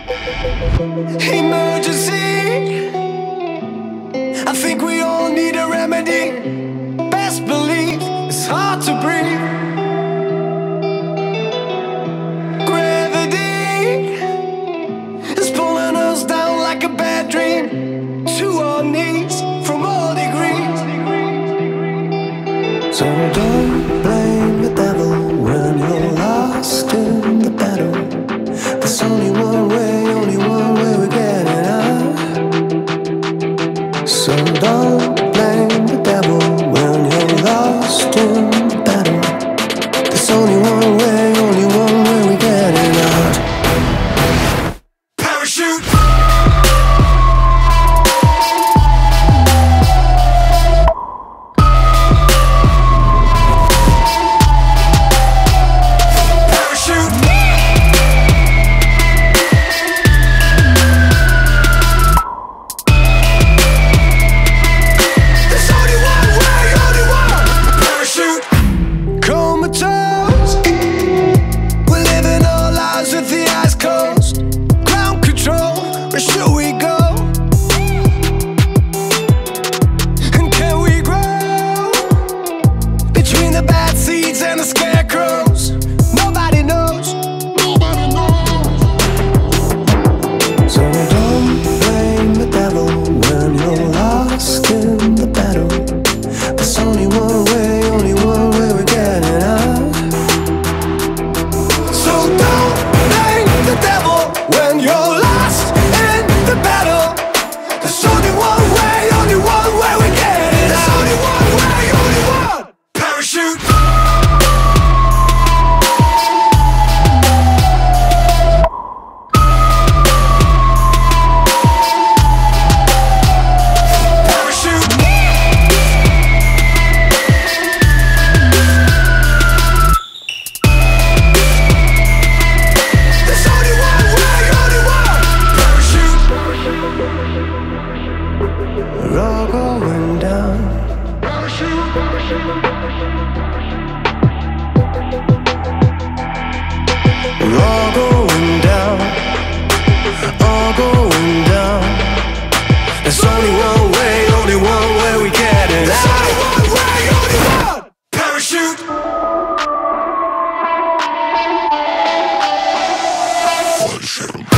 Emergency, I think we all need a remedy. Best believe it's hard to breathe. Gravity is pulling us down like a bad dream, to our knees from all degrees. So don't blame the devil when you're lost in the battle. There's only one way we're getting out. So don't blame the devil when you're lost in the battle. There's only one way we're getting out. Parachute! We're all going down. We're all going down. All going down. There's only one way we get it out. There's only one. Parachute. Parachute.